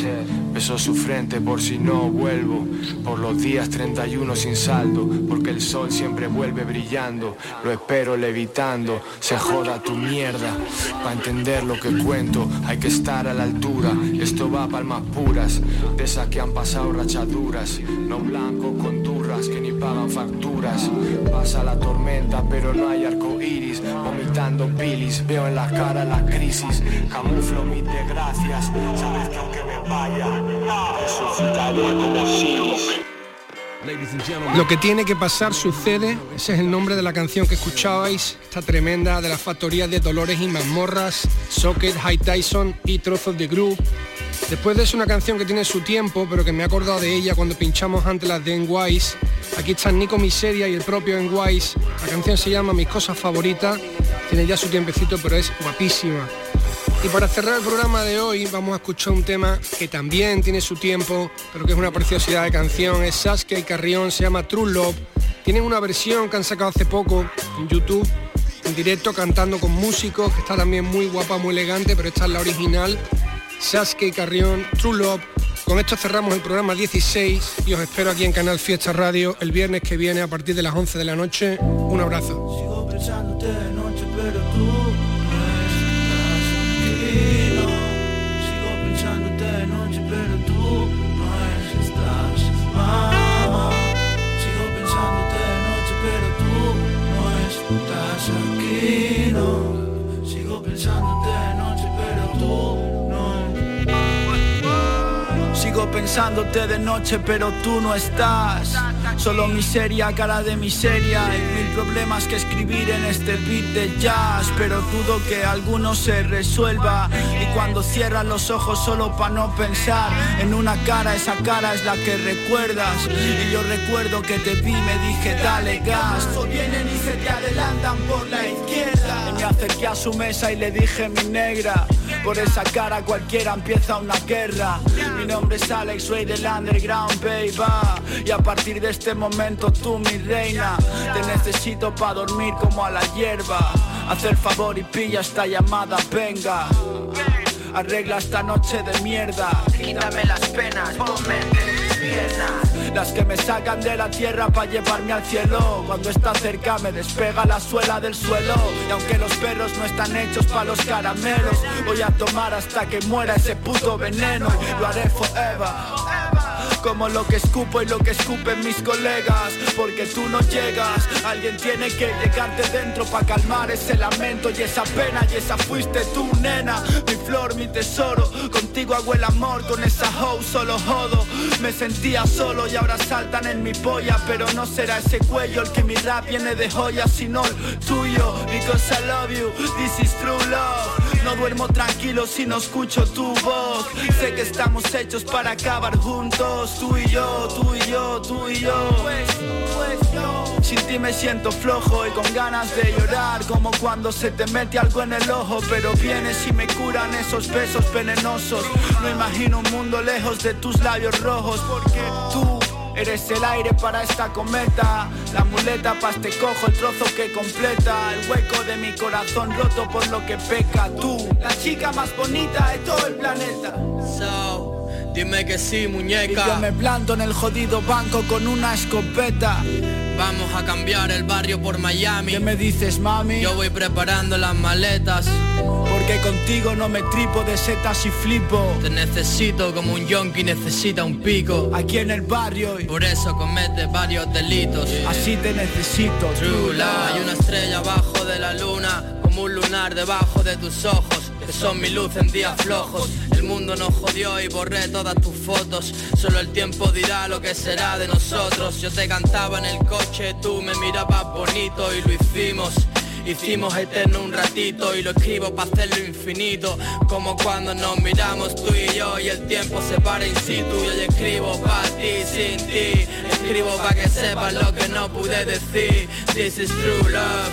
Beso su frente por si no vuelvo. Por los días treinta y uno sin saldo. Porque el sol siempre vuelve brillando. Lo espero levitando. Se joda tu mierda. Pa' entender lo que cuento hay que estar a la altura. Esto va a palmas puras, de esas que han pasado rachaduras. No blancos con turras que ni pagan facturas. Pasa la tormenta pero no hay arco iris. Vomitando bilis, veo en la cara la crisis. Camuflo mis desgracias. Sabes que aunque me vaya, resucitaré como Siris. Lo que tiene que pasar sucede. Ese es el nombre de la canción que escuchabais. Esta tremenda de la factoría de Dolores y Mazmorras, Socket, High Tyson y Trozos de Groove. Después de eso, una canción que tiene su tiempo, pero que me he acordado de ella cuando pinchamos antes las de N-Wise. Aquí están Nico Miseria y el propio N-Wise. La canción se llama Mis Cosas Favoritas. Tiene ya su tiempecito, pero es guapísima. Y para cerrar el programa de hoy vamos a escuchar un tema que también tiene su tiempo, pero que es una preciosidad de canción. Es Saskia y Carrión, se llama True Love. Tienen una versión que han sacado hace poco en YouTube, en directo, cantando con músicos, que está también muy guapa, muy elegante, pero esta es la original. Saskia y Carrión, True Love. Con esto cerramos el programa dieciséis y os espero aquí en Canal Fiesta Radio el viernes que viene a partir de las once de la noche. Un abrazo. Sigo pensándote de noche, pero tú sigo pensándote de noche, pero tú no estás, mamá. Sigo pensándote de noche, pero tú no estás aquí, no. Sigo pensándote de noche, pero tú no. Sigo pensándote de noche, pero tú no estás. Solo miseria, cara de miseria. Hay mil problemas que escribir en este beat de jazz, pero dudo que alguno se resuelva. Y cuando cierras los ojos solo pa' no pensar en una cara, esa cara es la que recuerdas. Y yo recuerdo que te vi, me dije dale gas. O vienen y se te adelantan por la izquierda. Y me acerqué a su mesa y le dije mi negra, por esa cara cualquiera empieza una guerra. Mi nombre es Alex, rey del underground, baby. Y a partir de este momento tú mi reina. Te necesito pa' dormir como a la hierba. Haz el favor y pilla esta llamada, venga. Arregla esta noche de mierda. Quítame las penas, ponme entre mis piernas. Las que me sacan de la tierra pa' llevarme al cielo. Cuando está cerca me despega la suela del suelo. Y aunque los perros no están hechos pa' los caramelos, voy a tomar hasta que muera ese puto veneno. Y lo haré forever, como lo que escupo y lo que escupen mis colegas. Porque tú no llegas, alguien tiene que llegarte dentro pa' calmar ese lamento y esa pena. Y esa fuiste tú, nena, mi flor, mi tesoro. Contigo hago el amor, con esa hoe solo jodo. Me sentía solo y ahora saltan en mi polla. Pero no será ese cuello el que mi rap viene de joya, sino el tuyo. Because I love you, this is true love. No duermo tranquilo si no escucho tu voz. Sé que estamos hechos para acabar juntos. Tú y yo, tú y yo, tú y yo. Pues, pues yo. Sin ti me siento flojo y con ganas de llorar, como cuando se te mete algo en el ojo, pero vienes y me curan esos besos venenosos. No imagino un mundo lejos de tus labios rojos, porque tú eres el aire para esta cometa, la muleta pa' este cojo, el trozo que completa el hueco de mi corazón roto por lo que peca. Tú, la chica más bonita de todo el planeta. So, dime que sí, muñeca. Y yo me planto en el jodido banco con una escopeta. Vamos a cambiar el barrio por Miami. ¿Qué me dices, mami? Yo voy preparando las maletas, porque contigo no me tripo de setas y flipo. Te necesito como un yonki necesita un pico. Aquí en el barrio y por eso cometes varios delitos. Así te necesito, true love. Hay una estrella abajo de la luna, como un lunar debajo de tus ojos, que son mi luz en días flojos. El mundo nos jodió y borré todas tus fotos. Solo el tiempo dirá lo que será de nosotros. Yo te cantaba en el coche, tú me mirabas bonito y lo hicimos. Hicimos eterno un ratito y lo escribo para hacerlo infinito. Como cuando nos miramos tú y yo y el tiempo se para in situ. Y hoy escribo para ti, sin ti. Escribo para que sepas lo que no pude decir. This is true love,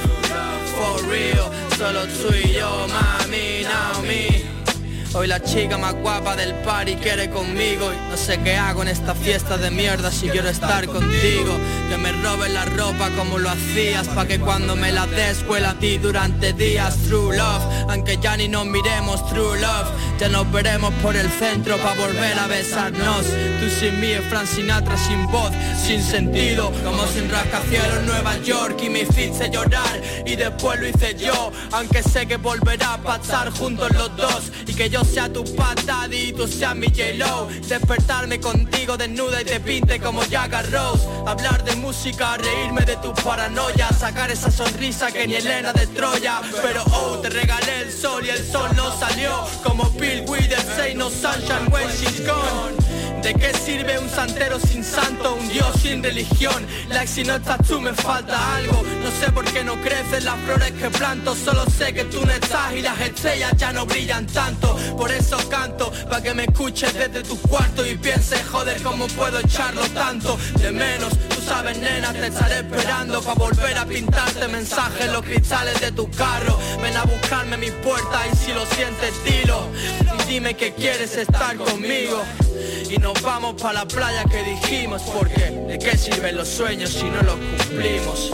for real. Solo tú y yo, mami, now me. Hoy la chica más guapa del party quiere conmigo y no sé qué hago en esta fiesta de mierda si quiero estar contigo. Que me roben la ropa como lo hacías, pa' que cuando me la des huela a ti durante días. True love, aunque ya ni nos miremos, true love. Ya nos veremos por el centro pa' volver a besarnos. Tú sin mí, Frank Sinatra sin voz, sin sentido. Como sin rascacielos en Nueva York y me hiciste llorar y después lo hice yo. Aunque sé que volverá a pasar juntos los dos y que yo sea tu Pat Daddy y tú seas mi J-Lo. Despertarme contigo desnuda y te pinte como Jagger Rose. Hablar de música, reírme de tus paranoias, sacar esa sonrisa que ni Helena de Troya. Pero oh, te regalé el sol y el sol no salió. Como Bill Withers, say no sunshine when she's gone. ¿De qué sirve un santero sin santo, un dios sin religión? Like si no estás tú me falta algo. No sé por qué no crecen las flores que planto. Solo sé que tú no estás y las estrellas ya no brillan tanto. Por eso canto, pa' que me escuches desde tu cuarto y pienses, joder, cómo puedo echarlo tanto de menos. Tú sabes, nena, te estaré esperando pa' volver a pintarte mensajes en los cristales de tu carro. Ven a buscarme mi puerta y si lo sientes, dilo. Y dime que quieres estar conmigo. Y nos vamos pa' la playa que dijimos, porque ¿de qué sirven los sueños si no los cumplimos?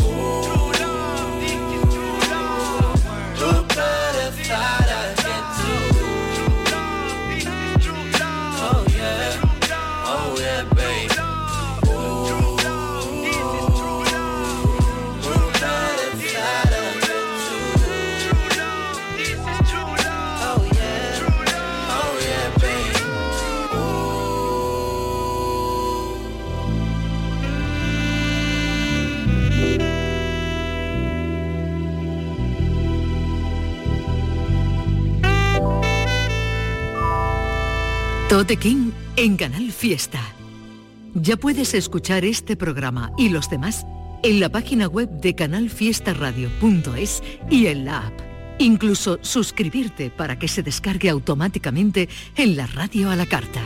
Oh yeah, oh yeah, babe. Tote King en Canal Fiesta. Ya puedes escuchar este programa y los demás en la página web de canal fiesta radio punto es y en la app. Incluso suscribirte para que se descargue automáticamente en la radio a la carta.